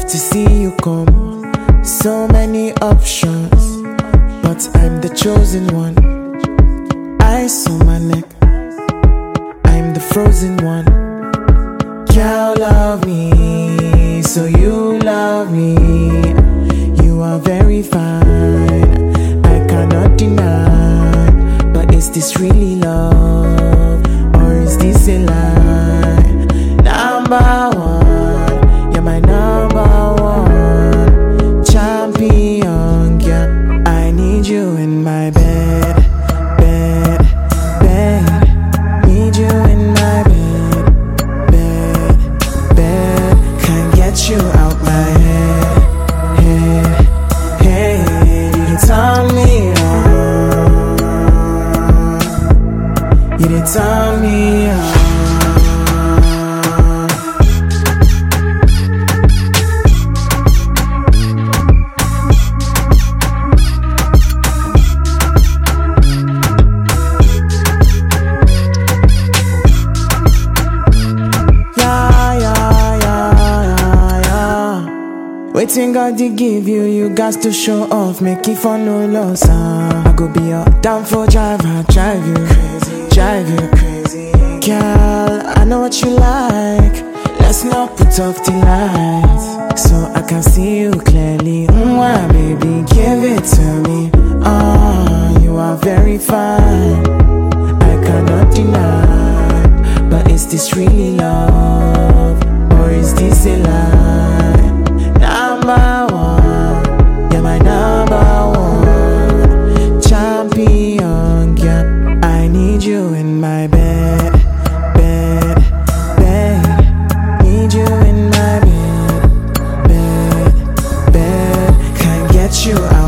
to see you come. So many options, but I'm the chosen one. Ice on my neck, I'm the frozen one. Girl, love me, so you love me. You are very fine, I cannot deny. But is this really love, or is this a lie? Number one, you're my number one champion, girl. I need you in my bed, bed, bed. Need you in my bed, bed, bed. Can't get you out my head, head, head. You did turn me on. You did turn me on. Waiting God to give you, you got to show off, make it for no loss. I go be your downfall driver, drive you crazy, drive you crazy. Girl, I know what you like, let's not put off the lights, so I can see you clearly. Why, baby, give it to me. You are very fine, I cannot deny. But is this really love, or is this a lie? Number one, you're my number one champion, girl. I need you in my bed, bed, bed. Need you in my bed, bed, bed. Can't get you out.